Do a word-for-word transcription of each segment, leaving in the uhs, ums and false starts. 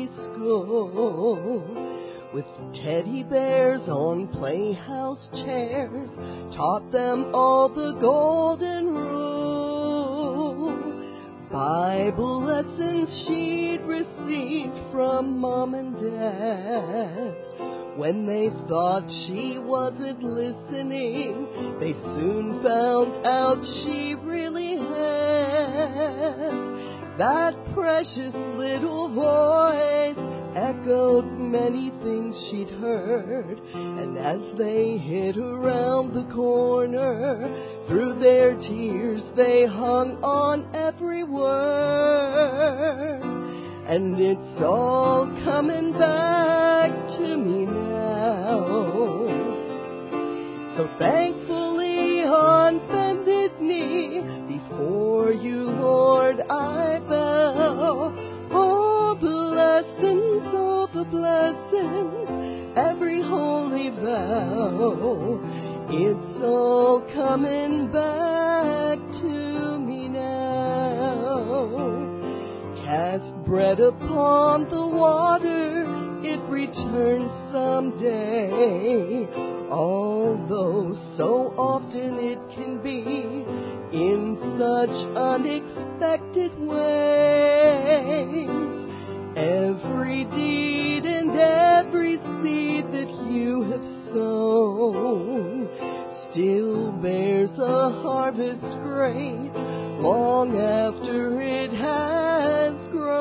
country school, with teddy bears on playhouse chairs, taught them all the golden rule. Bible lessons she'd received from Mom and Dad. When they thought she wasn't listening, they soon found out she really had. That precious little voice echoed many things she'd heard, and as they hid around the corner, through their tears they hung on every word. And it's all coming back to me now. So thankfully on bended knee, before you, Lord, I bow. All the lessons, all the blessings, every holy vow, it's all coming back to me now. Cast bread upon the water, it returns someday, although so often it can be in such unexpected ways. Every deed and every seed that you have sown still bears a harvest great long after it has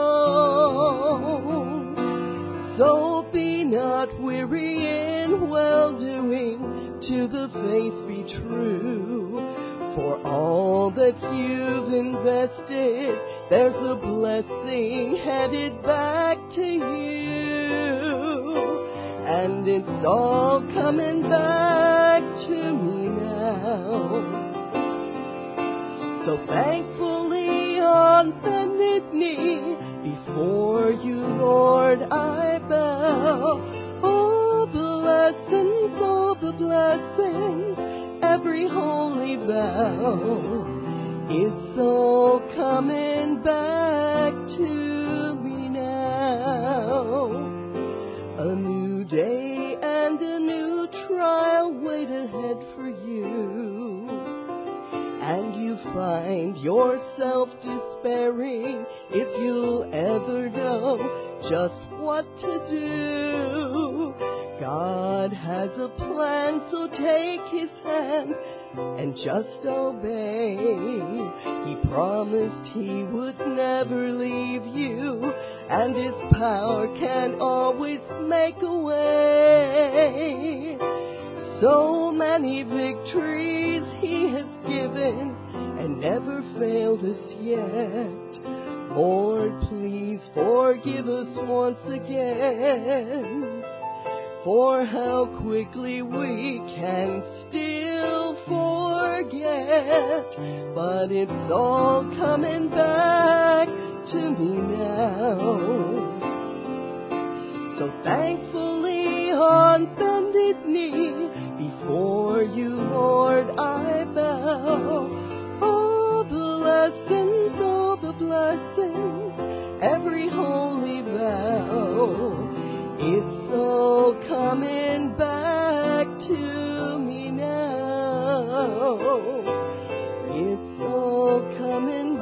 grown. So be not weary in well-doing, to the faith be true. For all that you've invested, there's a blessing headed back to you. And it's all coming back to me now. So thankfully on bended knee, before you, Lord, I bow. All the lessons, all the blessings, every holy vow, it's all coming back to me now. A new day and a new trial wait ahead for you, and you find yourself despairing if you'll ever know just what to do. God has a plan, so take His hand and just obey. He promised He would never leave you, and His power can always make a way. So many victories He has given and never failed us yet. Lord, please forgive us once again for how quickly we can still forget. But it's all coming back to me now. So thankfully on bended knee, before you, Lord, I bow. All the lessons, all the blessings, every holy vow, it's all coming back to me now. It's all coming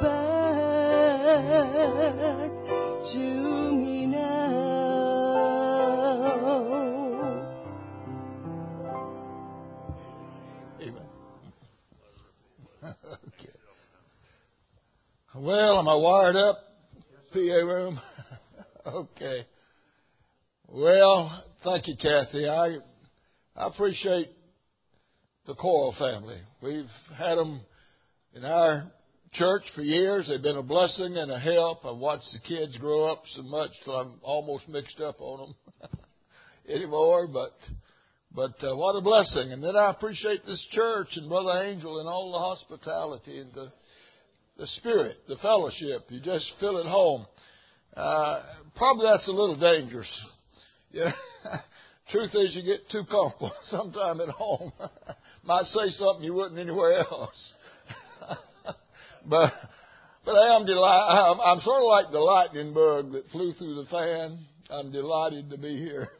back to me now. Amen. Okay. Well, am I wired up? P A room? Okay. Well, thank you, Kathy. I I appreciate the Coyle family. We've had them in our church for years. They've been a blessing and a help. I've watched the kids grow up so much till I'm almost mixed up on them anymore. But but uh, what a blessing. And then I appreciate this church and Brother Angel and all the hospitality and the the spirit, the fellowship. You just feel at home. Uh, probably that's a little dangerous. Yeah. Truth is, you get too comfortable sometime at home. Might say something you wouldn't anywhere else. But But I am delighted. I'm, I'm sort of like the lightning bug that flew through the fan. I'm delighted to be here.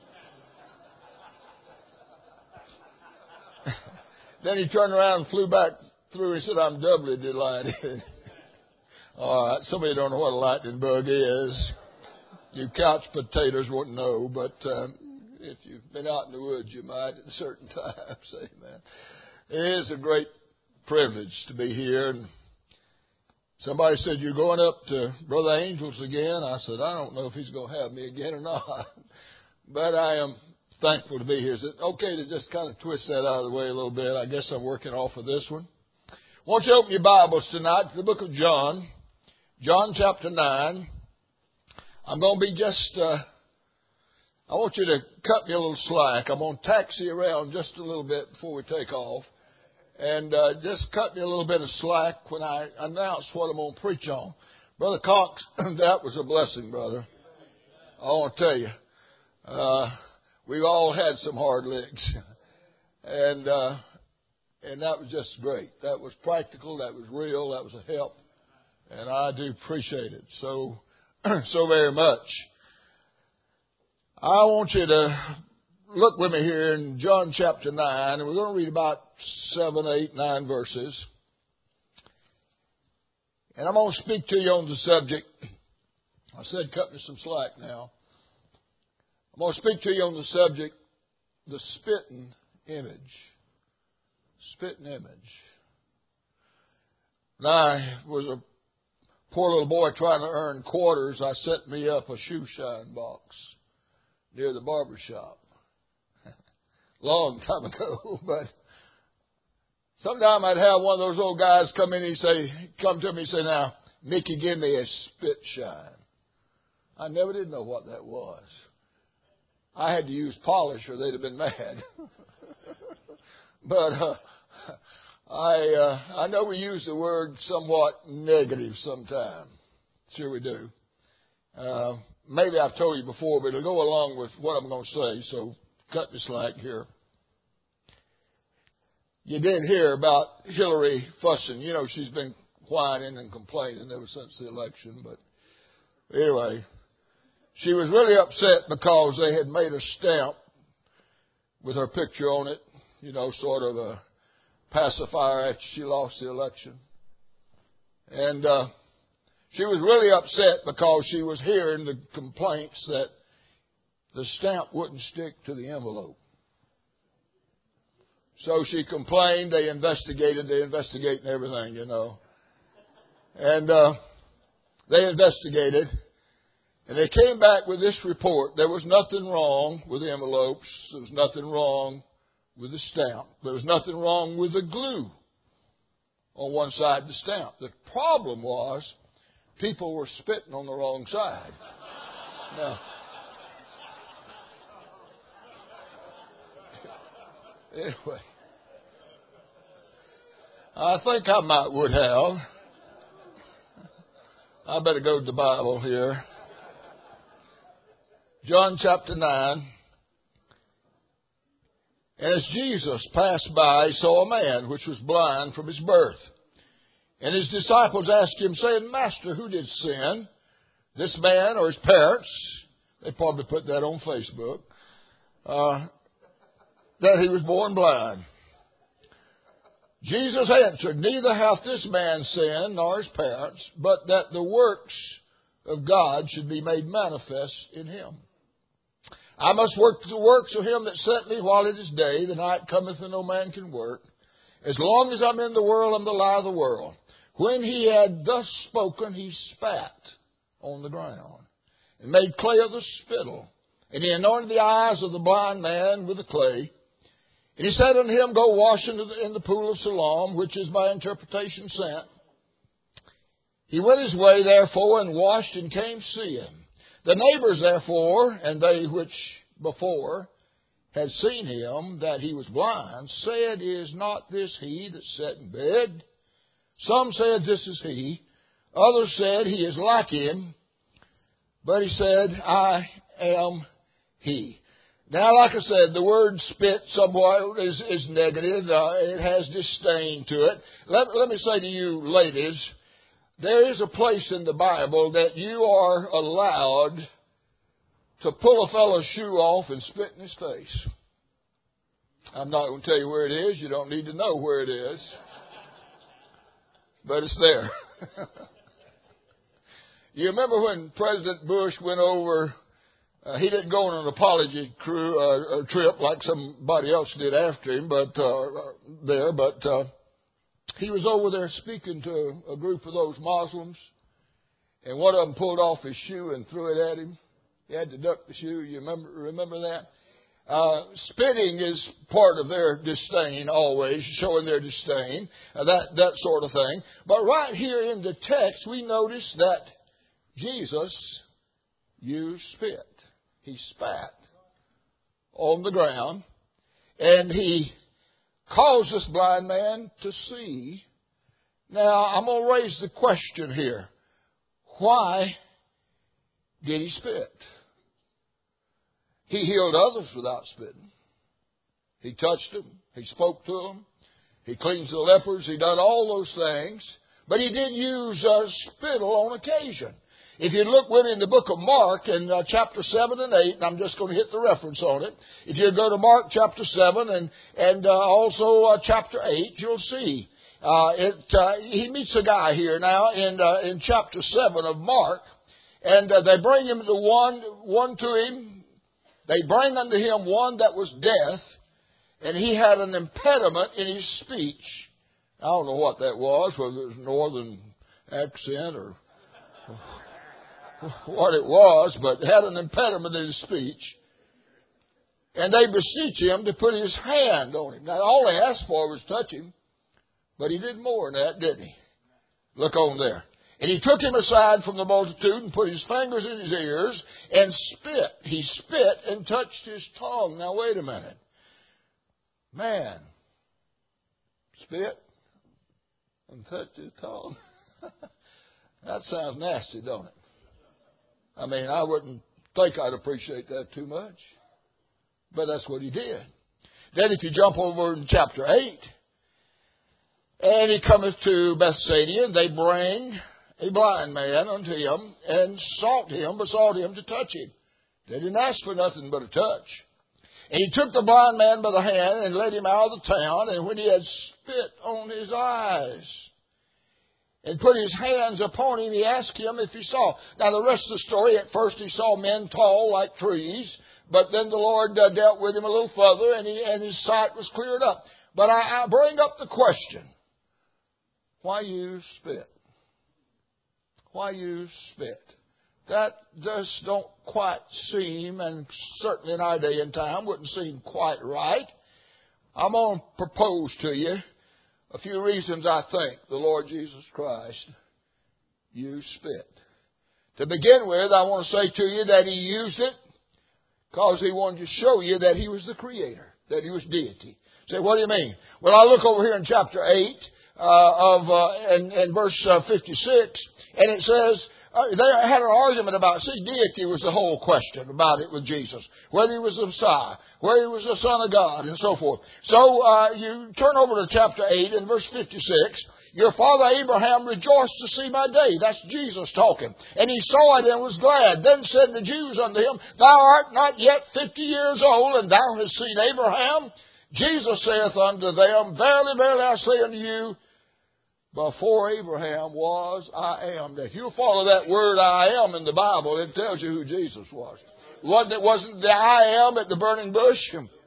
Then he turned around and flew back through. He said, I'm doubly delighted. All right. Somebody don't know what a lightning bug is. You couch potatoes wouldn't know, but um, if you've been out in the woods, you might at certain times. Amen. It is a great privilege to be here. And somebody said, you're going up to Brother Angel's again. I said, I don't know if he's going to have me again or not. But I am thankful to be here. Is it okay to just kind of twist that out of the way a little bit? I guess I'm working off of this one. I want you to open your Bibles tonight to the book of John. John chapter nine. I'm going to be just, uh, I want you to cut me a little slack. I'm going to taxi around just a little bit before we take off. And uh, just cut me a little bit of slack when I announce what I'm going to preach on. Brother Cox, that was a blessing, brother. I want to tell you. Uh, we've all had some hard licks. And uh, and that was just great. That was practical. That was real. That was a help. And I do appreciate it so, so very much. I want you to look with me here in John chapter nine, and we're going to read about seven, eight, nine verses. And I'm going to speak to you on the subject. I said cut me some slack now. I'm going to speak to you on the subject, the spitting image. Spitting image. When I was a poor little boy trying to earn quarters, I set me up a shoe shine box near the barber shop. Long time ago, but sometime I'd have one of those old guys come in and say, come to me and say, now, Mickey, give me a spit shine. I never did know what that was. I had to use polish or they'd have been mad. But uh, I uh, I know we use the word somewhat negative sometimes. Sure we do. Uh, maybe I've told you before, but it'll go along with what I'm going to say, so cut me slack here. You did hear about Hillary fussing. You know, she's been whining and complaining ever since the election. But anyway, she was really upset because they had made a stamp with her picture on it, you know, sort of a pacifier after she lost the election. And uh, she was really upset because she was hearing the complaints that the stamp wouldn't stick to the envelope. So she complained. They investigated. They investigated everything, you know. And uh, they investigated. And they came back with this report. There was nothing wrong with the envelopes. There was nothing wrong with the stamp. There was nothing wrong with the glue on one side of the stamp. The problem was people were spitting on the wrong side. Now, anyway, I think I might would have. I better go to the Bible here. John chapter nine. And as Jesus passed by, he saw a man which was blind from his birth. And his disciples asked him, saying, Master, who did sin, this man or his parents? They probably put that on Facebook. Uh, that he was born blind. Jesus answered, Neither hath this man sinned nor his parents, but that the works of God should be made manifest in him. I must work the works of him that sent me while it is day. The night cometh and no man can work. As long as I'm in the world, I'm the light of the world. When he had thus spoken, he spat on the ground and made clay of the spittle. And he anointed the eyes of the blind man with the clay. And he said unto him, Go wash in the, in the pool of Siloam, which is by interpretation sent. He went his way, therefore, and washed and came seeing. The neighbors, therefore, and they which before had seen him, that he was blind, said, Is not this he that sat in bed? Some said, This is he. Others said, He is like him. But he said, I am he. Now, like I said, the word spit somewhat is, is negative. Uh, it has disdain to it. Let, let me say to you, ladies, there is a place in the Bible that you are allowed to pull a fellow's shoe off and spit in his face. I'm not going to tell you where it is. You don't need to know where it is. But it's there. You remember when President Bush went over, uh, he didn't go on an apology crew, uh, trip like somebody else did after him, but uh, there, but uh, he was over there speaking to a group of those Muslims, and one of them pulled off his shoe and threw it at him. He had to duck the shoe. You remember remember that? Uh, spitting is part of their disdain always, showing their disdain, uh, that, that sort of thing. But right here in the text, we notice that Jesus used spit. He spat on the ground, and he caused this blind man to see. Now, I'm going to raise the question here. Why did he spit? He healed others without spitting. He touched them. He spoke to them. He cleansed the lepers. He done all those things. But he did use uh, spittle on occasion. If you look with me in the book of Mark in uh, chapter seven and eight, and I'm just going to hit the reference on it. If you go to Mark chapter seven and, and uh, also uh, chapter eight, you'll see. Uh, it, uh, he meets a guy here now in, uh, in chapter seven of Mark. And uh, they bring him to one, one to him. They bring unto him one that was deaf, and he had an impediment in his speech. I don't know what that was, whether it was northern accent or what it was, but had an impediment in his speech. And they beseech him to put his hand on him. Now, all they asked for was touch him, but he did more than that, didn't he? Look on there. And he took him aside from the multitude and put his fingers in his ears and spit. He spit and touched his tongue. Now, wait a minute. Man, spit and touch his tongue. That sounds nasty, don't it? I mean, I wouldn't think I'd appreciate that too much. But that's what he did. Then if you jump over in chapter eight, and he cometh to Bethsaida, and they bring a blind man unto him, and sought him, besought him to touch him. They didn't ask for nothing but a touch. And he took the blind man by the hand and led him out of the town, and when he had spit on his eyes and put his hands upon him, he asked him if he saw. Now the rest of the story, at first he saw men tall like trees, but then the Lord uh, dealt with him a little further, and, he, and his sight was cleared up. But I, I bring up the question, why use spit? Why use spit? That just don't quite seem, and certainly in our day and time, wouldn't seem quite right. I'm going to propose to you a few reasons I think the Lord Jesus Christ used spit. To begin with, I want to say to you that He used it because He wanted to show you that He was the Creator, that He was deity. Say, what do you mean? Well, I look over here in chapter eight uh, of uh, and, and verse uh, fifty-six, and it says, uh, they had an argument about, see, deity was the whole question about it with Jesus. Whether He was the Messiah, whether He was the Son of God, and so forth. So uh, you turn over to chapter eight and verse fifty-six. Your father Abraham rejoiced to see my day. That's Jesus talking. And he saw it and was glad. Then said the Jews unto him, Thou art not yet fifty years old, and thou hast seen Abraham? Jesus saith unto them, Verily, verily, I say unto you, before Abraham was, I am. If you follow that word I am in the Bible, it tells you who Jesus was. Wasn't it wasn't the I am at the burning bush?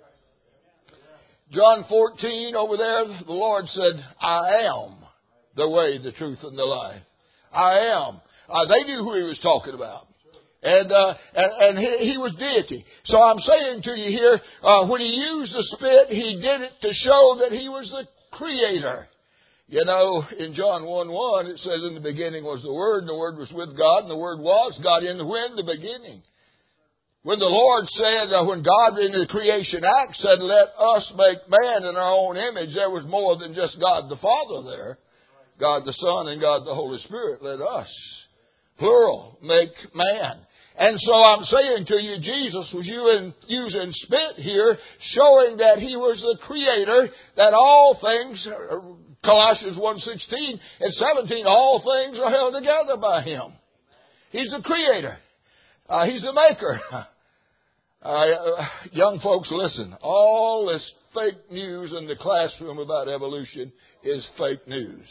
John fourteen over there, the Lord said, I am the way, the truth, and the life. I am. Uh, they knew who He was talking about. And, uh, and, and he, he was deity. So I'm saying to you here, uh, when He used the spit, He did it to show that He was the Creator. You know, in John one one, it says, in the beginning was the Word, and the Word was with God, and the Word was God in the when? The beginning. When the Lord said, uh, when God in the creation act said, let us make man in our own image, there was more than just God the Father there. God the Son and God the Holy Spirit, let us, plural, make man. And so I'm saying to you, Jesus was using spit here, showing that He was the Creator, that all things Colossians one sixteen and seventeen, all things are held together by Him. He's the creator. Uh, he's the maker. Uh, young folks, listen. All this fake news in the classroom about evolution is fake news.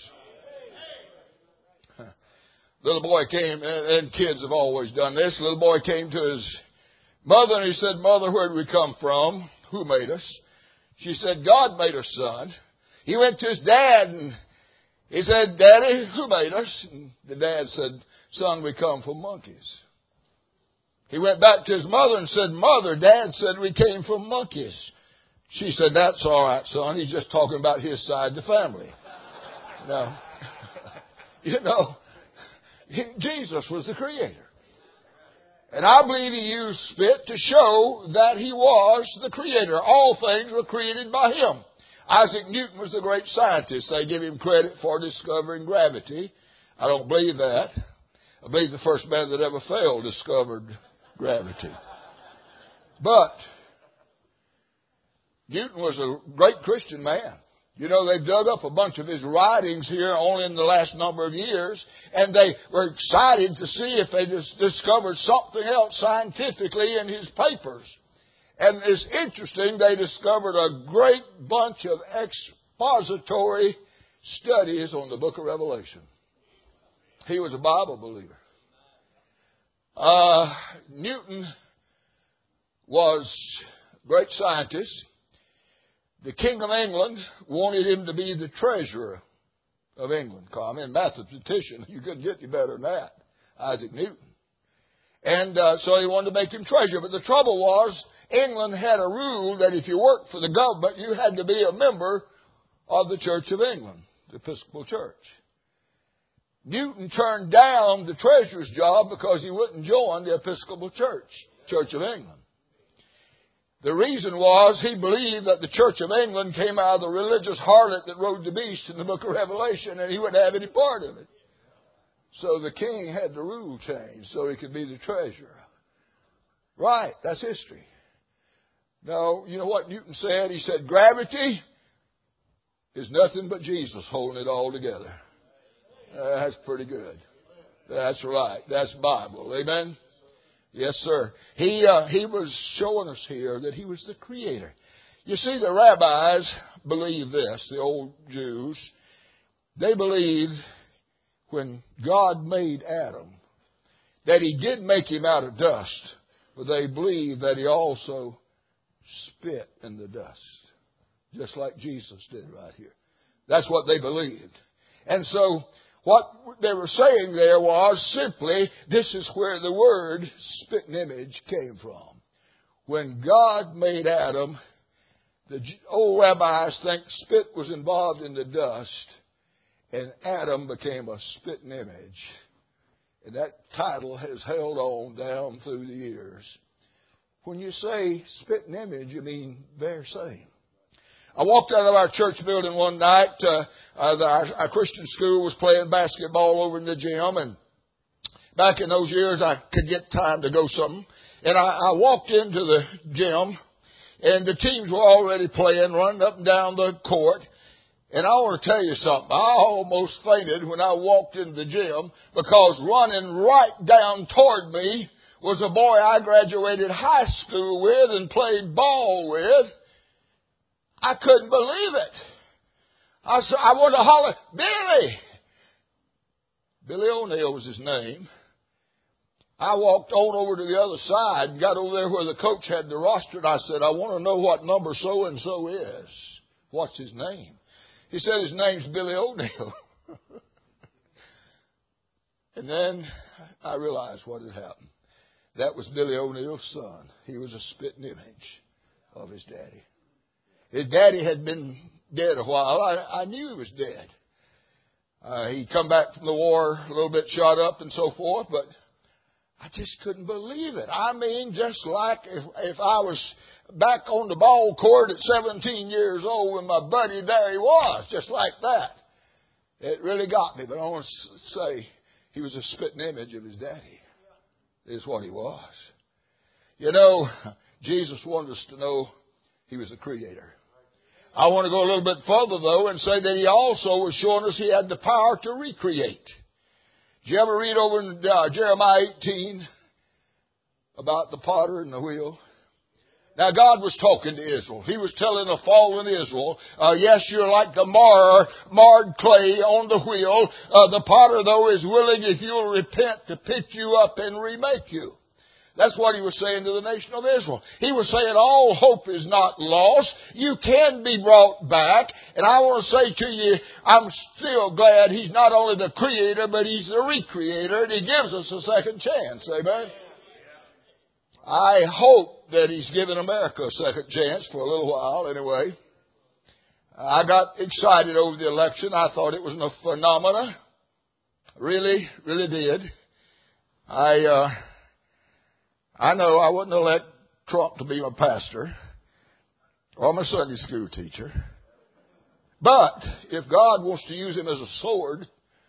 Little boy came, and kids have always done this. Little boy came to his mother and he said, "Mother, where did we come from? Who made us?" She said, "God made us, son." He went to his dad and he said, "Daddy, who made us?" And the dad said, "Son, we come from monkeys." He went back to his mother and said, "Mother, Dad said we came from monkeys." She said, "That's all right, son. He's just talking about his side of the family." No. You know, he, Jesus was the creator. And I believe He used spit to show that He was the creator. All things were created by Him. Isaac Newton was a great scientist. They give him credit for discovering gravity. I don't believe that. I believe the first man that ever failed discovered gravity. But Newton was a great Christian man. You know, they've dug up a bunch of his writings here only in the last number of years, and they were excited to see if they just discovered something else scientifically in his papers. And it's interesting, they discovered a great bunch of expository studies on the book of Revelation. He was a Bible believer. Uh, Newton was a great scientist. The King of England wanted him to be the treasurer of England. I mean, mathematician, you couldn't get any better than that, Isaac Newton. And uh, so he wanted to make him treasurer. But the trouble was, England had a rule that if you worked for the government, you had to be a member of the Church of England, the Episcopal Church. Newton turned down the treasurer's job because he wouldn't join the Episcopal Church, Church of England. The reason was he believed that the Church of England came out of the religious harlot that rode the beast in the book of Revelation, and he wouldn't have any part of it. So the king had the rule changed so he could be the treasurer. Right, that's history. Now, you know what Newton said? He said, gravity is nothing but Jesus holding it all together. Uh, that's pretty good. That's right. That's Bible. Amen? Yes, sir. He uh, he was showing us here that He was the creator. You see, the rabbis believe this, the old Jews. They believed when God made Adam that He did make him out of dust, but they believed that He also spit in the dust, just like Jesus did right here. That's what they believed. And so what they were saying there was simply, this is where the word spitting image came from. When God made Adam, the old rabbis think spit was involved in the dust, and Adam became a spitting image. And that title has held on down through the years. When you say spitting image, you mean very same. I walked out of our church building one night. Uh, uh, the, our, our Christian school was playing basketball over in the gym, and back in those years, I could get time to go something. And I, I walked into the gym, and the teams were already playing, running up and down the court. And I want to tell you something. I almost fainted when I walked into the gym because running right down toward me was a boy I graduated high school with and played ball with. I couldn't believe it. I, I wanted to holler, Billy! Billy O'Neill was his name. I walked on over to the other side and got over there where the coach had the roster, and I said, I want to know what number so-and-so is. What's his name? He said his name's Billy O'Neill. And then I realized what had happened. That was Billy O'Neill's son. He was a spitting image of his daddy. His daddy had been dead a while. I, I knew he was dead. Uh, he'd come back from the war a little bit shot up and so forth, but I just couldn't believe it. I mean, just like if, if I was back on the ball court at seventeen years old and my buddy, there he was, just like that. It really got me, but I want to say he was a spitting image of his daddy, is what he was. You know, Jesus wanted us to know He was the creator. I want to go a little bit further, though, and say that he also was showing us he had the power to recreate. Did you ever read over in uh, Jeremiah eighteen about the potter and the wheel? Now, God was talking to Israel. He was telling the fallen Israel, uh, yes, you're like the mar, marred clay on the wheel. Uh, the potter, though, is willing, if you'll repent, to pick you up and remake you. That's what he was saying to the nation of Israel. He was saying all hope is not lost. You can be brought back. And I want to say to you, I'm still glad he's not only the creator, but he's the recreator, and he gives us a second chance. Amen? I hope that he's given America a second chance for a little while anyway. I got excited over the election. I thought it was a phenomenon. Really, really did. I, uh, I know I wouldn't elect Trump to be my pastor or my Sunday school teacher. But if God wants to use him as a sword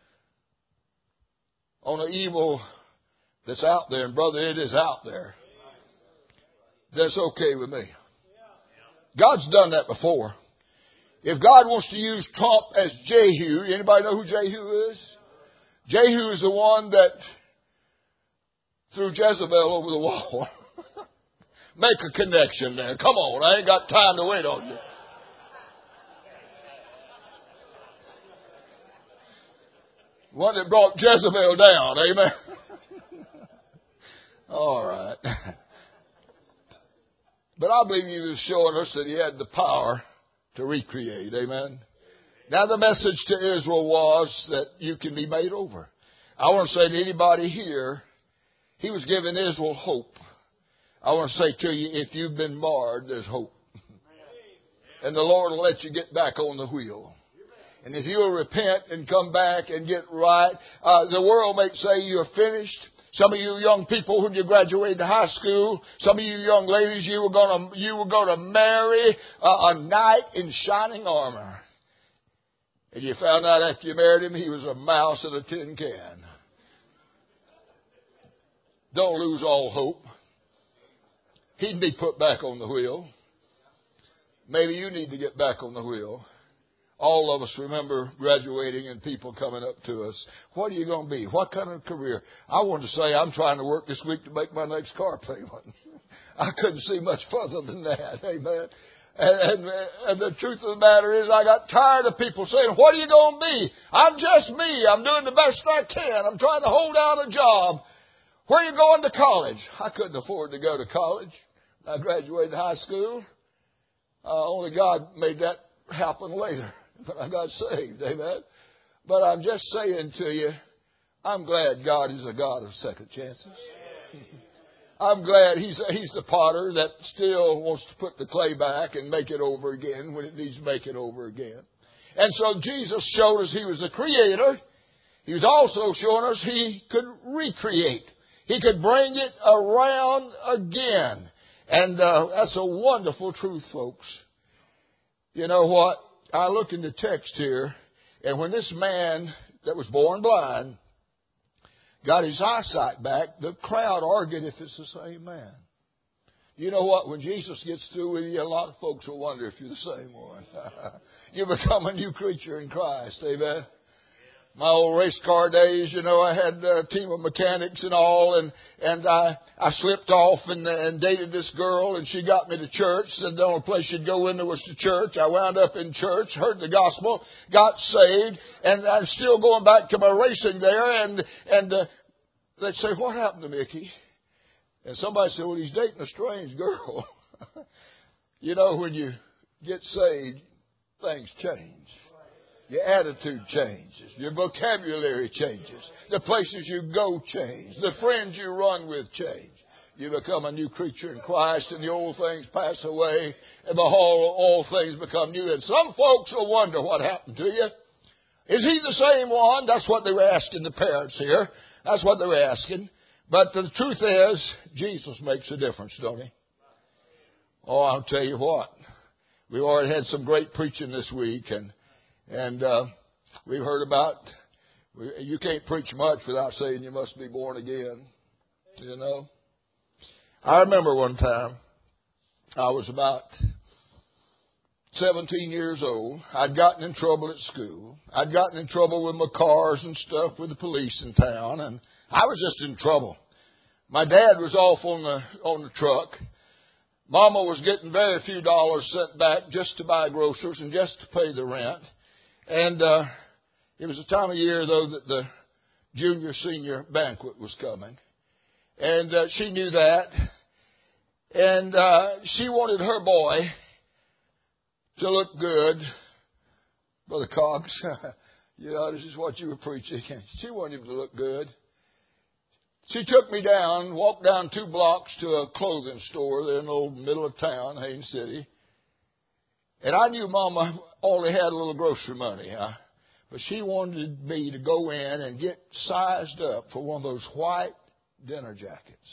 on the evil that's out there, and brother, it is out there, that's okay with me. God's done that before. If God wants to use Trump as Jehu, anybody know who Jehu is? Jehu is the one that threw Jezebel over the wall. Make a connection there. Come on, I ain't got time to wait on you. One that brought Jezebel down, amen? All right. But I believe he was showing us that he had the power to recreate. Amen. Now the message to Israel was that you can be made over. I want to say to anybody here, he was giving Israel hope. I want to say to you, if you've been marred, there's hope. And the Lord will let you get back on the wheel. And if you will repent and come back and get right, uh, the world may say you're finished. Some of you young people, when you graduated high school, some of you young ladies, you were going to you were going to marry a, a knight in shining armor, and you found out after you married him he was a mouse in a tin can. Don't lose all hope. He'd be put back on the wheel. Maybe you need to get back on the wheel. All of us remember graduating and people coming up to us. What are you going to be? What kind of career? I want to say I'm trying to work this week to make my next car payment. I couldn't see much further than that. Amen. And, and, and the truth of the matter is I got tired of people saying, what are you going to be? I'm just me. I'm doing the best I can. I'm trying to hold out a job. Where are you going to college? I couldn't afford to go to college. I graduated high school. Uh, only God made that happen later. But I got saved, amen. But I'm just saying to you, I'm glad God is a God of second chances. I'm glad he's he's the potter that still wants to put the clay back and make it over again when it needs to make it over again. And so Jesus showed us he was the creator. He was also showing us he could recreate. He could bring it around again. And uh, that's a wonderful truth, folks. You know what? I look in the text here, and when this man that was born blind got his eyesight back, the crowd argued if it's the same man. You know what? When Jesus gets through with you, a lot of folks will wonder if you're the same one. You become a new creature in Christ. Amen. My old race car days, you know, I had a team of mechanics and all, and and I I slipped off and, and dated this girl, and she got me to church. And the only place she'd go in there was to church. I wound up in church, heard the gospel, got saved, and I'm still going back to my racing there. And and uh, they'd say, "What happened to Mickey?" And somebody said, "Well, he's dating a strange girl." You know, when you get saved, things change. Your attitude changes. Your vocabulary changes. The places you go change. The friends you run with change. You become a new creature in Christ, and the old things pass away, and behold, all things become new. And some folks will wonder what happened to you. Is he the same one? That's what they were asking the parents here. That's what they were asking. But the truth is, Jesus makes a difference, don't he? Oh, I'll tell you what. We've already had some great preaching this week, and And uh, we've heard about, you can't preach much without saying you must be born again, you know. I remember one time, I was about seventeen years old. I'd gotten in trouble at school. I'd gotten in trouble with my cars and stuff with the police in town, and I was just in trouble. My dad was off on the on the truck. Mama was getting very few dollars sent back just to buy groceries and just to pay the rent. And uh, it was a time of year, though, that the junior-senior banquet was coming. And uh, she knew that. And uh, she wanted her boy to look good. Brother Cox, you know, this is what you were preaching. She wanted him to look good. She took me down, walked down two blocks to a clothing store there in the old middle of town, Haines City. And I knew Mama only had a little grocery money, huh? But she wanted me to go in and get sized up for one of those white dinner jackets,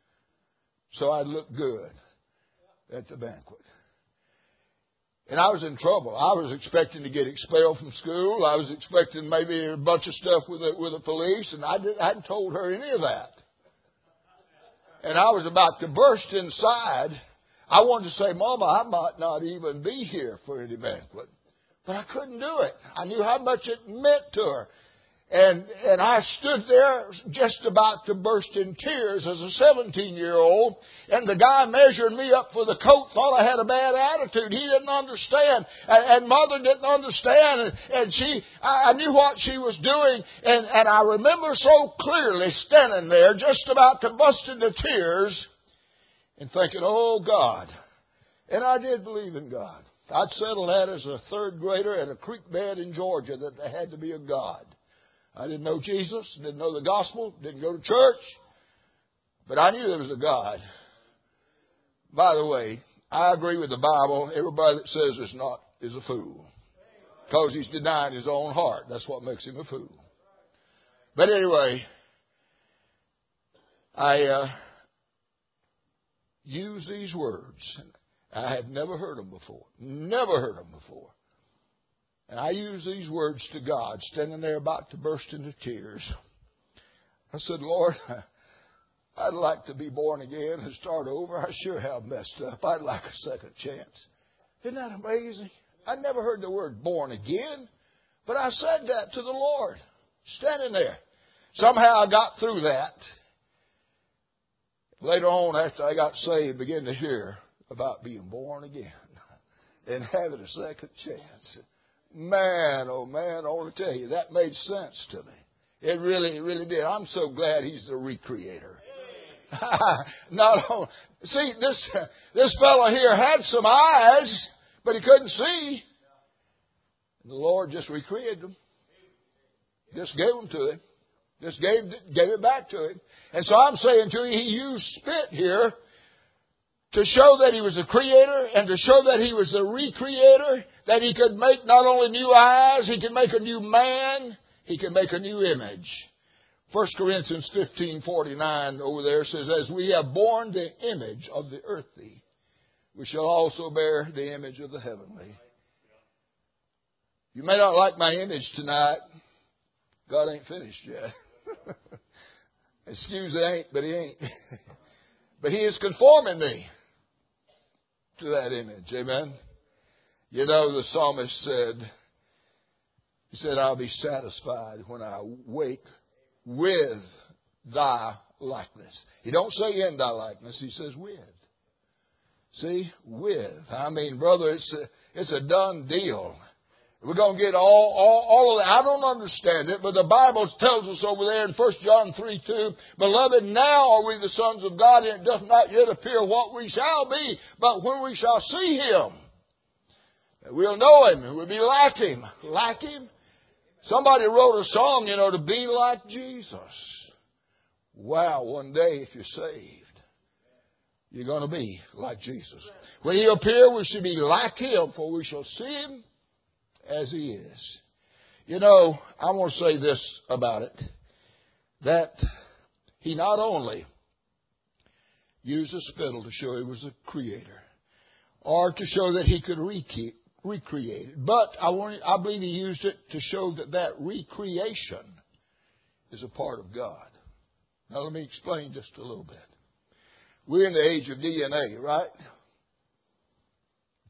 so I'd look good at the banquet. And I was in trouble. I was expecting to get expelled from school. I was expecting maybe a bunch of stuff with the, with the police, and I, didn't, I hadn't told her any of that. And I was about to burst inside. I wanted to say, Mama, I might not even be here for any banquet. But I couldn't do it. I knew how much it meant to her. And and I stood there just about to burst in tears as a seventeen-year-old. And the guy measuring me up for the coat thought I had a bad attitude. He didn't understand. And, and Mother didn't understand. And, and she, I, I knew what she was doing. And, and I remember so clearly standing there just about to bust into tears and thinking, oh, God. And I did believe in God. I'd settled that as a third grader at a creek bed in Georgia that there had to be a God. I didn't know Jesus, didn't know the gospel, didn't go to church, but I knew there was a God. By the way, I agree with the Bible. Everybody that says it's not is a fool, because he's denying his own heart. That's what makes him a fool. But anyway, I uh, use these words. I had never heard them before. Never heard them before. And I used these words to God, standing there about to burst into tears. I said, Lord, I'd like to be born again and start over. I sure have messed up. I'd like a second chance. Isn't that amazing? I never heard the word born again, but I said that to the Lord, standing there. Somehow I got through that. Later on, after I got saved, began to hear about being born again and having a second chance. Man, oh man, I want to tell you, that made sense to me. It really, it really did. I'm so glad he's the recreator. Not only, see, this this fellow here had some eyes, but he couldn't see. The Lord just recreated them. Just gave them to him. Just gave gave it back to him. And so I'm saying to you, he used spit here to show that he was a creator and to show that he was a recreator, that he could make not only new eyes, he could make a new man, he could make a new image. First Corinthians fifteen forty-nine over there says, as we have borne the image of the earthly, we shall also bear the image of the heavenly. You may not like my image tonight. God ain't finished yet. Excuse me, ain't, but he ain't. But he is conforming me to that image. Amen. You know, the psalmist said, he said, I'll be satisfied when I wake with thy likeness. He don't say in thy likeness. He says with. See? With. I mean, brother, it's a, it's a done deal. We're going to get all, all, all of that. I don't understand it, but the Bible tells us over there in First John three two, beloved, now are we the sons of God, and it doth not yet appear what we shall be, but when we shall see him, we'll know him, we'll be like him. Like him? Somebody wrote a song, you know, to be like Jesus. Wow, one day if you're saved, you're going to be like Jesus. When he appear, we should be like him, for we shall see him as he is. You know, I want to say this about it, that he not only used a spittle to show he was a creator, or to show that he could recreate, recreate it, but I want, I believe he used it to show that that recreation is a part of God. Now let me explain just a little bit. We're in the age of D N A, right?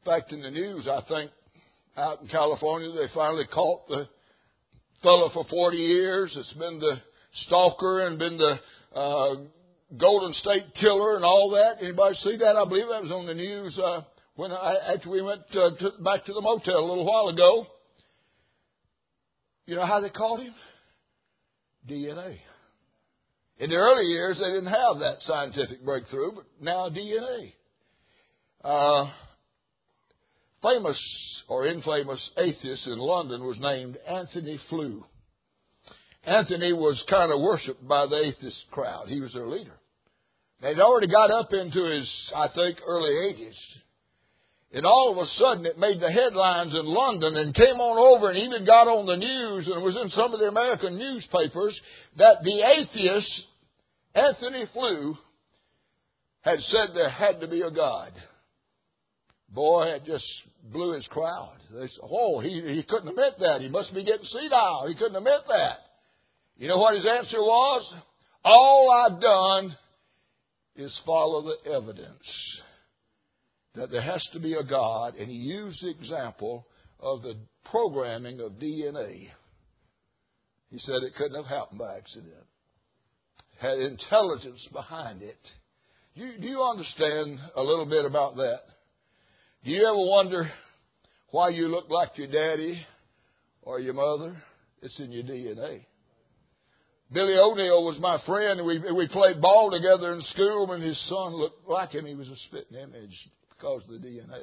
In fact, in the news, I think, out in California, they finally caught the fellow for forty years. It's been the stalker and been the uh, Golden State Killer and all that. Anybody see that? I believe that was on the news uh, when I, after we went uh, to, back to the motel a little while ago. You know how they caught him? D N A. In the early years, they didn't have that scientific breakthrough, but now D N A. Uh, famous or infamous atheist in London was named Anthony Flew. Anthony was kind of worshipped by the atheist crowd. He was their leader. They'd already got up into his, I think, early eighties. And all of a sudden it made the headlines in London and came on over and even got on the news and was in some of the American newspapers that the atheist, Anthony Flew, had said there had to be a God. Boy, it just blew his crowd. They said, oh, he, he couldn't admit that. He must be getting senile. He couldn't admit that. You know what his answer was? All I've done is follow the evidence that there has to be a God, and he used the example of the programming of D N A. He said it couldn't have happened by accident. It had intelligence behind it. You, do you understand a little bit about that? Do you ever wonder why you look like your daddy or your mother? It's in your D N A. Billy O'Neill was my friend, and we, we played ball together in school, and his son looked like him. He was a spitting image because of the D N A.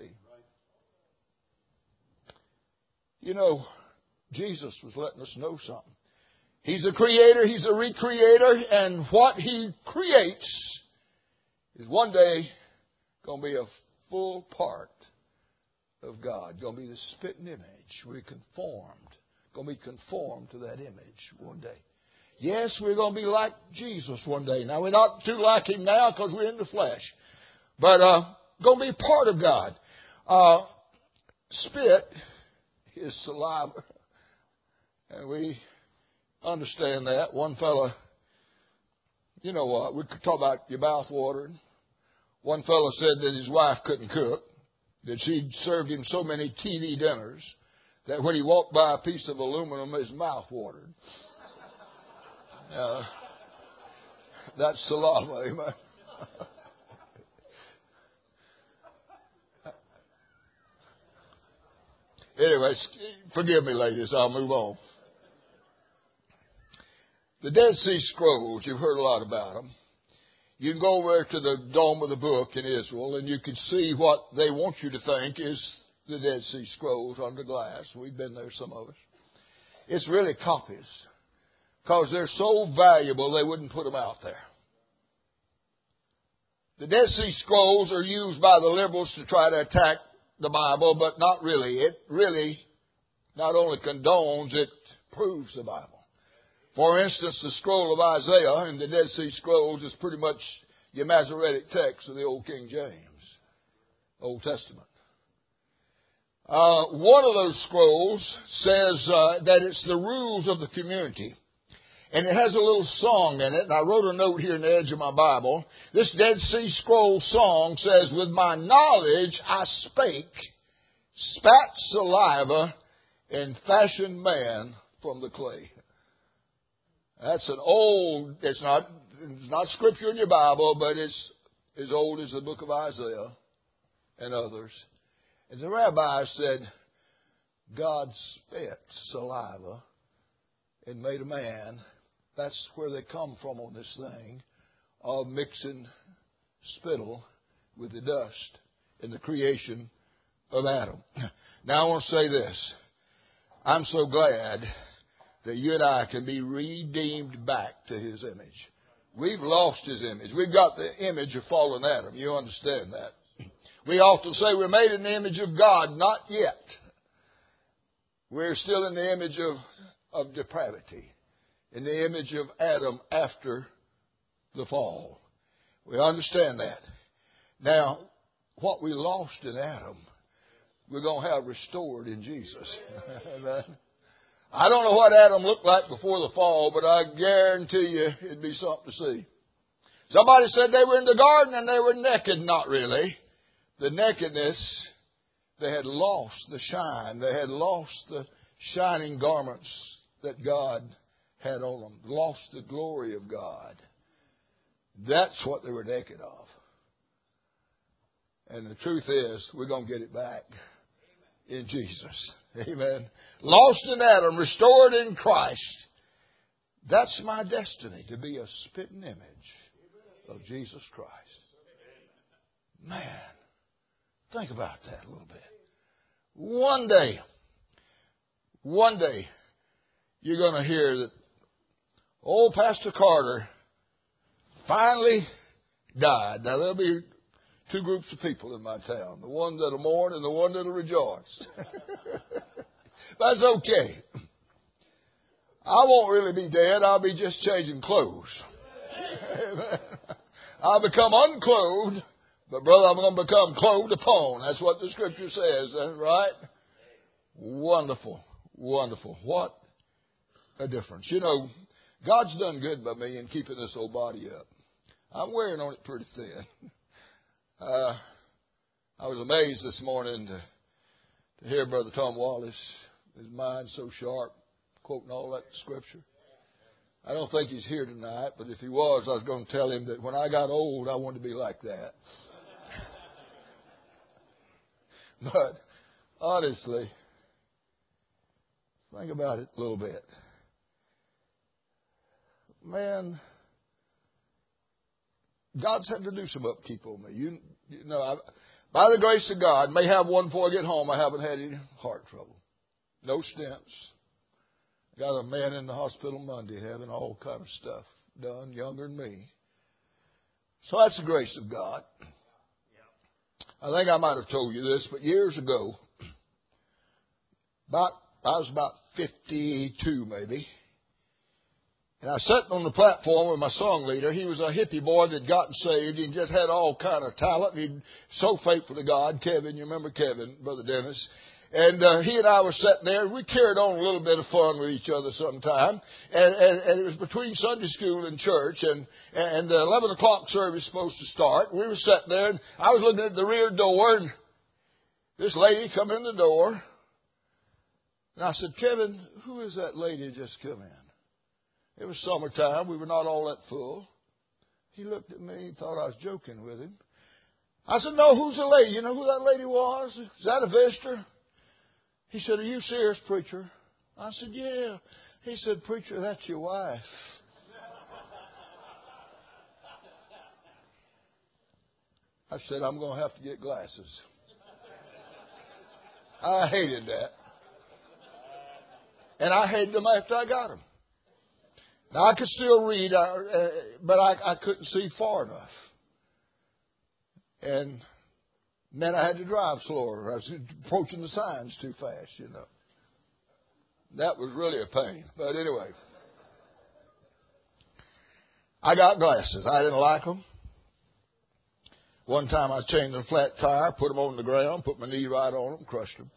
You know, Jesus was letting us know something. He's a creator, he's a recreator, and what he creates is one day going to be a full part of God. Going to be the spitting image. We're conformed. Going to be conformed to that image one day. Yes, we're going to be like Jesus one day. Now, we're not too like him now because we're in the flesh. But uh, going to be part of God. Uh, spit is saliva. And we understand that. One fella, you know what, we could talk about your mouth watering. One fella said that his wife couldn't cook, that she'd served him so many T V dinners that when he walked by a piece of aluminum, his mouth watered. Uh, that's saliva, amen. Anyway, forgive me, ladies. I'll move on. The Dead Sea Scrolls, you've heard a lot about them. You can go over to the Dome of the Book in Israel, and you can see what they want you to think is the Dead Sea Scrolls under glass. We've been there, some of us. It's really copies, because they're so valuable they wouldn't put them out there. The Dead Sea Scrolls are used by the liberals to try to attack the Bible, but not really. It really not only condones, it proves the Bible. For instance, the scroll of Isaiah in the Dead Sea Scrolls is pretty much your Masoretic text of the Old King James, Old Testament. Uh, one of those scrolls says uh, that it's the rules of the community. And it has a little song in it, and I wrote a note here in the edge of my Bible. This Dead Sea Scroll song says, with my knowledge I spake, spat saliva, and fashioned man from the clay. That's an old, it's not, it's not scripture in your Bible, but it's as old as the book of Isaiah and others. And the rabbi said, God spit saliva and made a man. That's where they come from on this thing of mixing spittle with the dust in the creation of Adam. Now I want to say this. I'm so glad that you and I can be redeemed back to his image. We've lost his image. We've got the image of fallen Adam. You understand that? We often say we're made in the image of God. Not yet. We're still in the image of, of depravity. In the image of Adam after the fall. We understand that. Now, what we lost in Adam, we're going to have restored in Jesus. Amen. I don't know what Adam looked like before the fall, but I guarantee you it'd be something to see. Somebody said they were in the garden and they were naked. Not really. The nakedness They had lost the shine. They had lost the shining garments that God had on them. Lost the glory of God. That's what they were naked of. And the truth is, we're going to get it back in Jesus. Amen. Lost in Adam, restored in Christ. That's my destiny, to be a spitting image of Jesus Christ. Man, think about that a little bit. One day, one day, you're going to hear that old Pastor Carter finally died. Now, there'll be two groups of people in my town. The one that'll mourn and the one that'll rejoice. That's okay. I won't really be dead. I'll be just changing clothes. I'll become unclothed, but brother, I'm going to become clothed upon. That's what the Scripture says, right? Wonderful, wonderful. What a difference. You know, God's done good by me in keeping this old body up. I'm wearing on it pretty thin. Uh, I was amazed this morning to, to hear Brother Tom Wallace, his mind so sharp, quoting all that Scripture. I don't think he's here tonight, but if he was, I was going to tell him that when I got old, I wanted to be like that. But honestly, think about it a little bit. Man, God's had to do some upkeep on me. You, you know, I, by the grace of God, may have one before I get home. I haven't had any heart trouble. No stents. Got a man in the hospital Monday having all kind of stuff done, younger than me. So that's the grace of God. I think I might have told you this, but years ago, about I was about fifty-two maybe, and I sat on the platform with my song leader. He was a hippie boy that gotten saved. He just had all kind of talent. He's so faithful to God. Kevin, you remember Kevin, Brother Dennis? And uh, he and I were sitting there. We carried on a little bit of fun with each other sometime. And, and, and it was between Sunday school and church. And, and the eleven o'clock service was supposed to start. We were sitting there, and I was looking at the rear door, and this lady come in the door. And I said, Kevin, who is that lady that just come in? It was summertime. We were not all that full. He looked at me and thought I was joking with him. I said, no, who's the lady? You know who that lady was? Is that a visitor? He said, are you serious, preacher? I said, yeah. He said, preacher, that's your wife. I said, I'm going to have to get glasses. I hated that. And I hated them after I got them. Now, I could still read, uh, but I, I couldn't see far enough. And meant I had to drive slower. I was approaching the signs too fast, you know. That was really a pain. But anyway, I got glasses. I didn't like them. One time I changed a flat tire, put them on the ground, put my knee right on them, crushed them.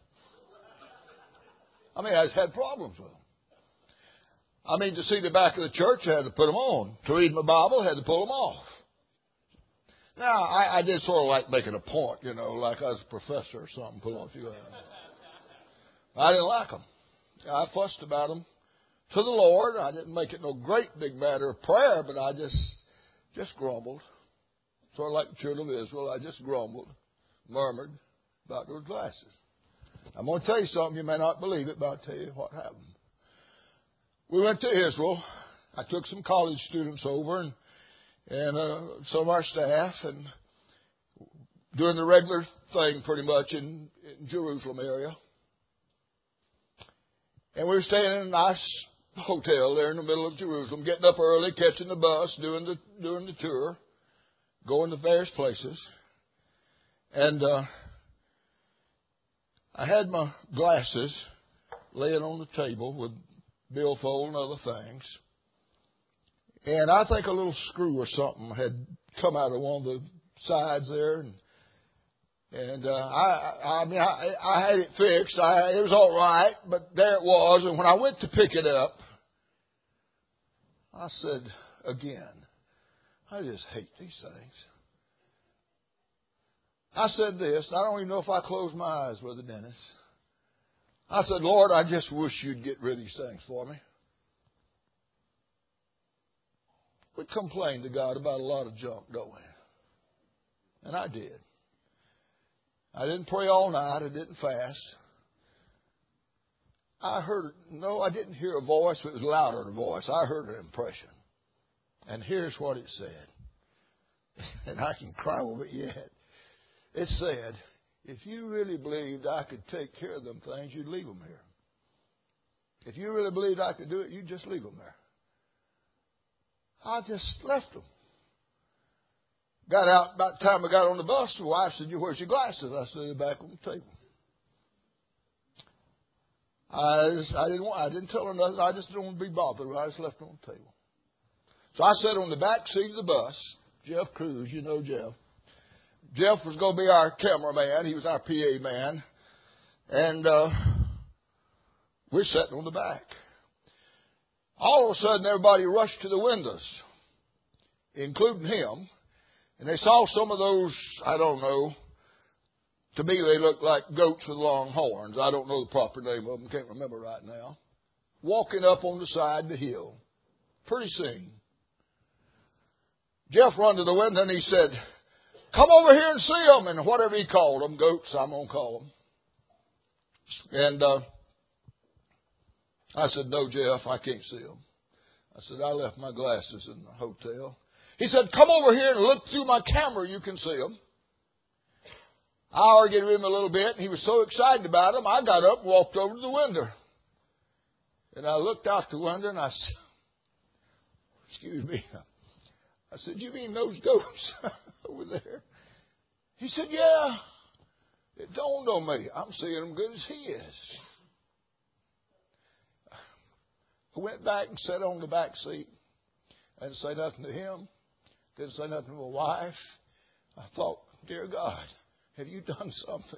I mean, I just had problems with them. I mean, to see the back of the church, I had to put them on. To read my Bible, I had to pull them off. Now, I, I did sort of like making a point, you know, like I was a professor or something, pull on a few of them. I didn't like them. I fussed about them to the Lord. I didn't make it no great big matter of prayer, but I just just grumbled. Sort of like the children of Israel, I just grumbled, murmured about those glasses. I'm going to tell you something. You may not believe it, but I'll tell you what happened. We went to Israel. I took some college students over and and uh, some of our staff, and doing the regular thing pretty much in, in Jerusalem area. And we were staying in a nice hotel there in the middle of Jerusalem, getting up early, catching the bus, doing the doing the tour, going to various places. And uh, I had my glasses laying on the table with billfold and other things. And I think a little screw or something had come out of one of the sides there. And, and uh, I, I mean, I, I had it fixed. I, it was all right, but there it was. And when I went to pick it up, I said, again, I just hate these things. I said this. I don't even know if I closed my eyes, Brother Dennis. I said, Lord, I just wish you'd get rid of these things for me. We complain to God about a lot of junk, don't we? And I did. I didn't pray all night. I didn't fast. I heard, no, I didn't hear a voice, but it was louder than a voice. I heard an impression. And here's what it said. And I can cry over it yet. It said, if you really believed I could take care of them things, you'd leave them here. If you really believed I could do it, you'd just leave them there. I just left them. Got out, about the time I got on the bus, the wife said, where's your glasses? I said, they're back on the table. I, just, I, didn't want, I didn't tell her nothing. I just didn't want to be bothered. I just left them on the table. So I sat on the back seat of the bus. Jeff Cruz, you know Jeff. Jeff was going to be our cameraman. He was our P A man. And uh, we're sitting on the back. All of a sudden, everybody rushed to the windows, including him. And they saw some of those, I don't know, to me they looked like goats with long horns. I don't know the proper name of them, can't remember right now. Walking up on the side of the hill. Pretty scene. Jeff run to the window and he said, come over here and see them. And whatever he called them, goats, I'm going to call them. And uh, I said, no, Jeff, I can't see them. I said, I left my glasses in the hotel. He said, come over here and look through my camera. You can see them. I argued with him a little bit, and he was so excited about them, I got up and walked over to the window. And I looked out the window, and I said, excuse me, I said, you mean those goats over there? He said, yeah. It dawned on me. I'm seeing them good as he is. I went back and sat on the back seat. I didn't say nothing to him. Didn't say nothing to my wife. I thought, dear God, have you done something?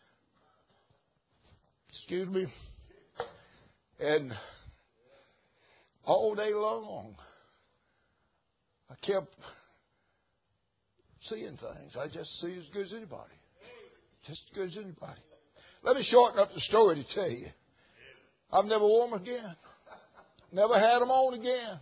Excuse me. And all day long, I kept seeing things. I just see as good as anybody. Just as good as anybody. Let me shorten up the story to tell you. I've never worn them again. Never had them on again.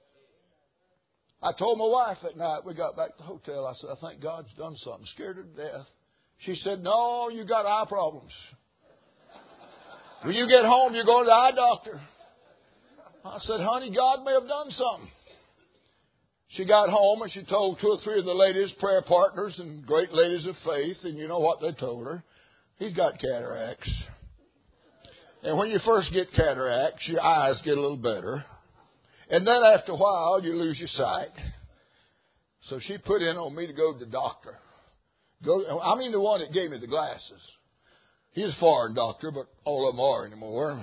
I told my wife that night we got back to the hotel, I said, I think God's done something. Scared her to death. She said, no, you got eye problems. When you get home, you're going to the eye doctor. I said, honey, God may have done something. She got home and she told two or three of the ladies, prayer partners and great ladies of faith, and you know what they told her? He's got cataracts. And when you first get cataracts, your eyes get a little better. And then after a while, you lose your sight. So she put in on me to go to the doctor. Go, I mean the one that gave me the glasses. He's a foreign doctor, but all of them are anymore.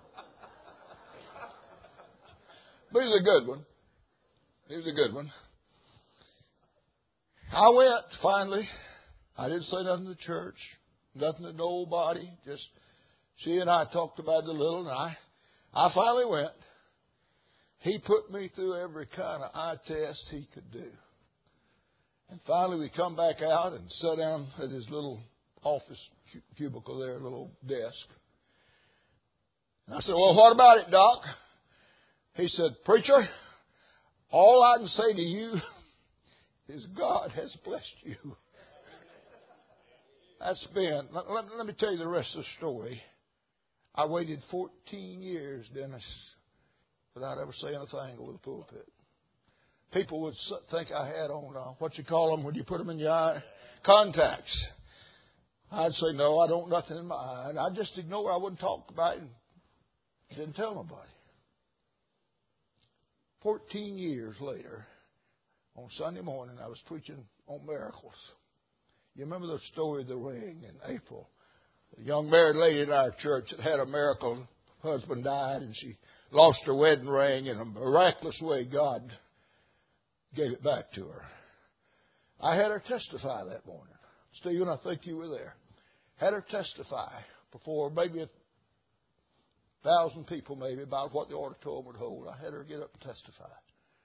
But he's a good one. He was a good one. I went, finally. I didn't say nothing to the church. Nothing to nobody. Just she and I talked about it a little, and I, I finally went. He put me through every kind of eye test he could do. And finally we come back out and sat down at his little office cubicle there, little desk. And I said, well, what about it, Doc? He said, preacher, all I can say to you is God has blessed you. That's been, let, let, let me tell you the rest of the story. I waited fourteen years, Dennis, without ever saying a thing over the pulpit. People would think I had on, uh, what you call them when you put them in your eye? Contacts. I'd say, no, I don't nothing in my eye. And I'd just ignore it. I wouldn't talk about it and didn't tell nobody. Fourteen years later, on Sunday morning, I was preaching on miracles. You remember the story of the ring in April? A young married lady in our church that had a miracle. Her husband died and she lost her wedding ring. In a miraculous way, God gave it back to her. I had her testify that morning. Stephen, I think you were there. Had her testify before maybe a thousand people, maybe, about what the auditorium would hold. I had her get up and testify.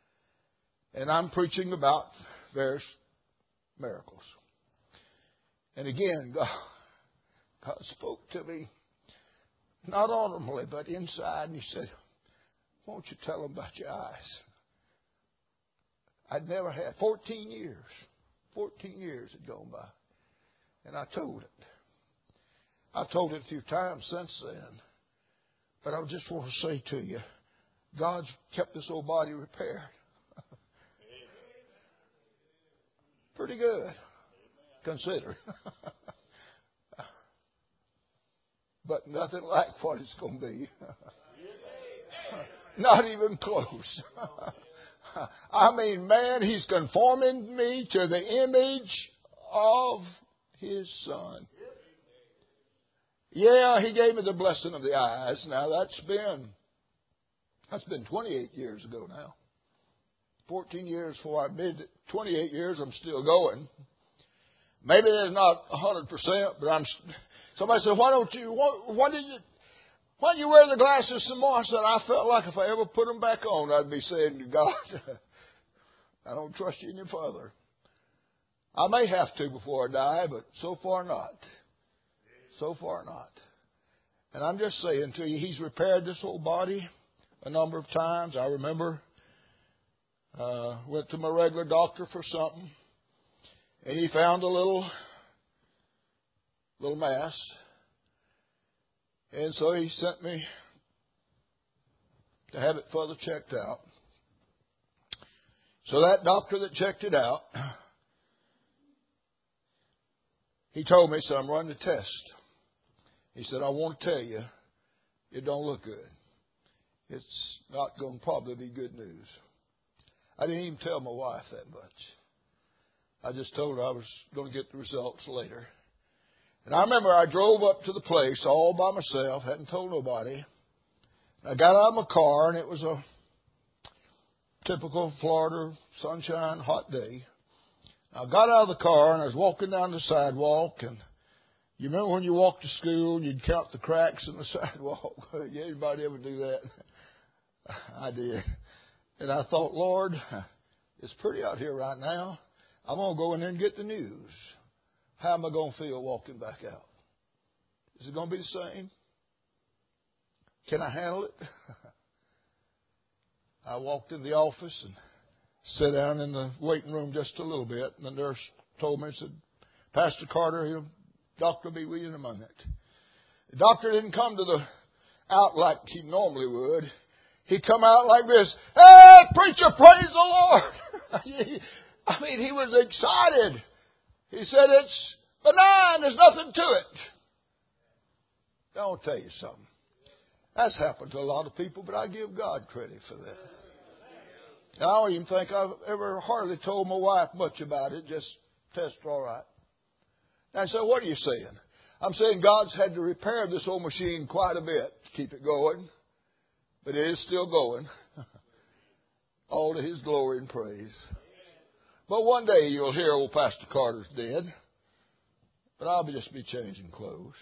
And I'm preaching about various miracles. And again, God, God spoke to me, not audibly, but inside, and He said, won't you tell them about your eyes? I'd never had, fourteen years, fourteen years had gone by. And I told it. I've told it a few times since then. But I just want to say to you, God's kept this old body repaired. Pretty good, consider. But nothing like what it's going to be. Not even close. I mean, man, He's conforming me to the image of His Son. Yeah, He gave me the blessing of the eyes. Now, that's been, that's been twenty-eight years ago now. fourteen years before I made it. twenty-eight years, I'm still going. Maybe it's not one hundred percent, but I'm... Somebody said, why don't you... Why, why did you... Why don't you wear the glasses some more? I said, I felt like if I ever put them back on, I'd be saying to God, I don't trust you any further. I may have to before I die, but so far not. So far not. And I'm just saying to you, He's repaired this whole body a number of times. I remember uh, went to my regular doctor for something, and he found a little little mass. And so he sent me to have it further checked out. So that doctor that checked it out, he told me, so I'm running the test. He said, I want to tell you, it don't look good. It's not going to probably be good news. I didn't even tell my wife that much. I just told her I was going to get the results later. And I remember I drove up to the place all by myself, hadn't told nobody. I got out of my car, and it was a typical Florida sunshine, hot day. I got out of the car, and I was walking down the sidewalk, and you remember when you walked to school and you'd count the cracks in the sidewalk? Yeah, anybody ever do that? I did. And I thought, Lord, it's pretty out here right now. I'm going to go in there and get the news. How am I going to feel walking back out? Is it going to be the same? Can I handle it? I walked in the office and sat down in the waiting room just a little bit. And the nurse told me, said, Pastor Carter, he'll, doctor will be with you in a minute. The doctor didn't come to the out like he normally would. He come out like this. Hey, preacher, praise the Lord. I mean, he was excited. He said, it's benign. There's nothing to it. I'll tell you something. That's happened to a lot of people, but I give God credit for that. I don't even think I've ever hardly told my wife much about it. Just test all right. And I said, what are you saying? I'm saying God's had to repair this old machine quite a bit to keep it going. But it is still going. All to His glory and praise. But one day you'll hear old Pastor Carter's dead. But I'll just be changing clothes.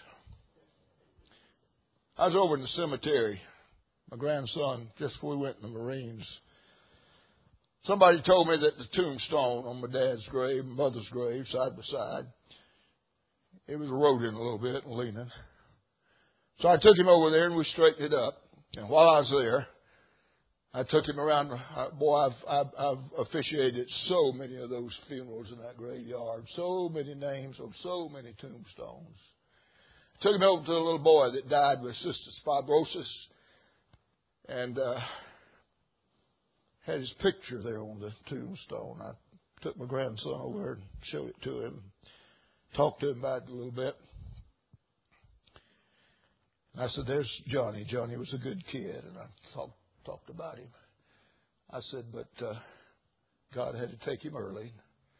I was over in the cemetery. My grandson, just before we went in the Marines. Somebody told me that the tombstone on my dad's grave, my mother's grave, side by side, it was eroding a little bit and leaning. So I took him over there and we straightened it up. And while I was there, I took him around. Boy, I've, I've, I've officiated so many of those funerals in that graveyard. So many names of so many tombstones. I took him over to a little boy that died with cystic fibrosis. And uh, had his picture there on the tombstone. I took my grandson over there and showed it to him. Talked to him about it a little bit. I said, there's Johnny. Johnny was a good kid. And I talked, talked about him. I said, but uh, God had to take him early.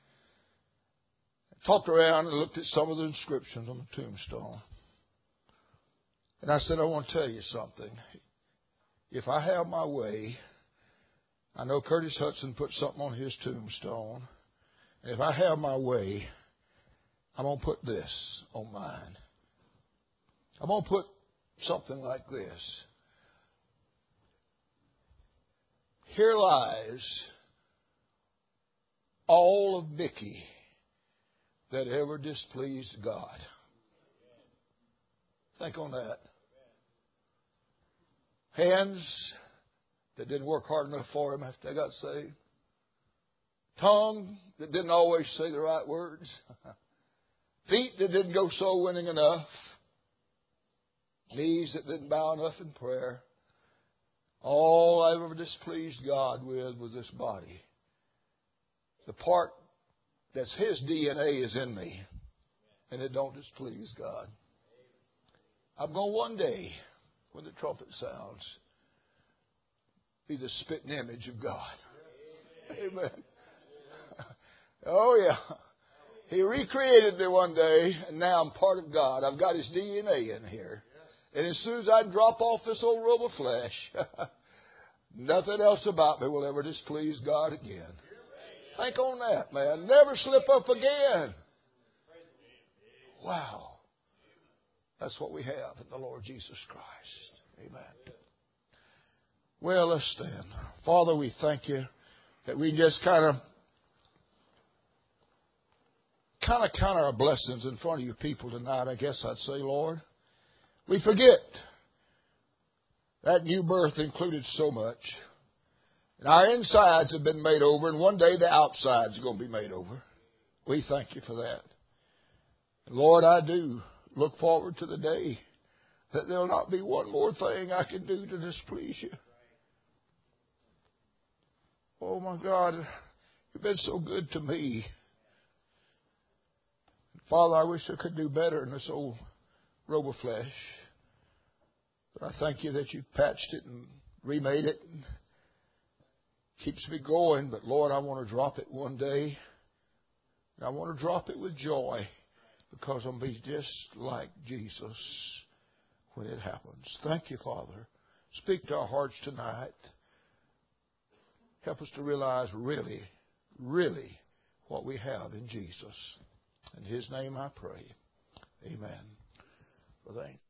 I talked around and looked at some of the inscriptions on the tombstone. And I said, I want to tell you something. If I have my way, I know Curtis Hudson put something on his tombstone. And if I have my way, I'm going to put this on mine. I'm going to put something like this. Here lies all of Mickey that ever displeased God. Think on that. Hands that didn't work hard enough for Him after they got saved. Tongue that didn't always say the right words. Feet that didn't go soul winning enough. Knees that didn't bow enough in prayer. All I ever displeased God with was this body. The part that's His D N A is in me. And it don't displease God. I'm going one day, when the trumpet sounds, be the spitting image of God. Amen. Oh, yeah. He recreated me one day, and now I'm part of God. I've got His D N A in here. And as soon as I drop off this old robe of flesh, nothing else about me will ever displease God again. Think on that, man. Never slip up again. Wow. That's what we have in the Lord Jesus Christ. Amen. Well, let's stand. Father, we thank You that we just kind of kind of count our blessings in front of You people tonight, I guess I'd say, Lord. We forget that new birth included so much. And our insides have been made over, and one day the outsides are going to be made over. We thank You for that. And Lord, I do look forward to the day that there'll not be one more thing I can do to displease You. Oh, my God, You've been so good to me. Father, I wish I could do better in this old robe of flesh. But I thank You that You patched it and remade it and keeps me going. But Lord, I want to drop it one day. And I want to drop it with joy because I'm be just like Jesus when it happens. Thank You, Father. Speak to our hearts tonight. Help us to realize really, really what we have in Jesus. In His name I pray. Amen. Well, thank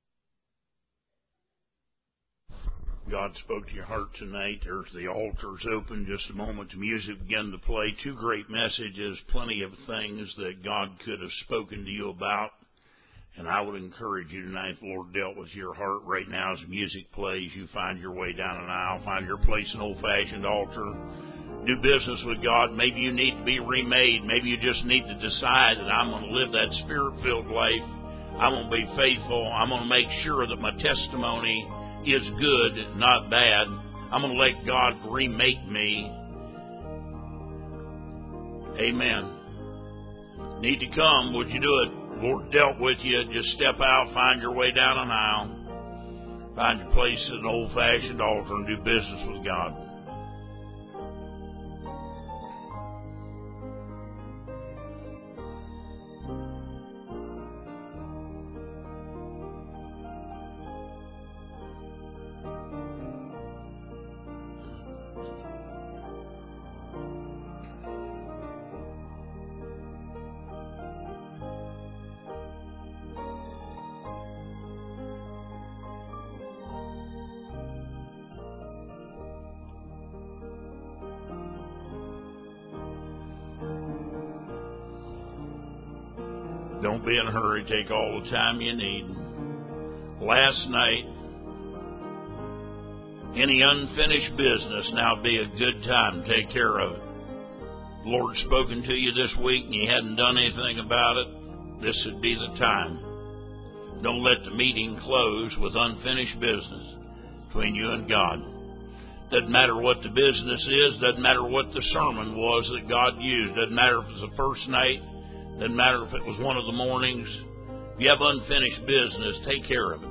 God spoke to your heart tonight. There's the altars open. Just a moment, the music began to play. Two great messages, plenty of things that God could have spoken to you about. And I would encourage you tonight, the Lord dealt with your heart right now as the music plays. You find your way down an aisle, find your place in an old-fashioned altar. Do business with God. Maybe you need to be remade. Maybe you just need to decide that I'm going to live that Spirit-filled life. I'm going to be faithful. I'm going to make sure that my testimony is good, not bad. I'm going to let God remake me. Amen. Need to come, would you do it? Lord dealt with you. Just step out, find your way down an aisle. Find your place at an old-fashioned altar and do business with God. Don't be in a hurry. Take all the time you need. Last night, any unfinished business, now would be a good time to take care of it. The Lord's spoken to you this week and you hadn't done anything about it, this would be the time. Don't let the meeting close with unfinished business between you and God. Doesn't matter what the business is. Doesn't matter what the sermon was that God used. Doesn't matter if it was the first night. Doesn't matter if it was one of the mornings. If you have unfinished business, take care of it.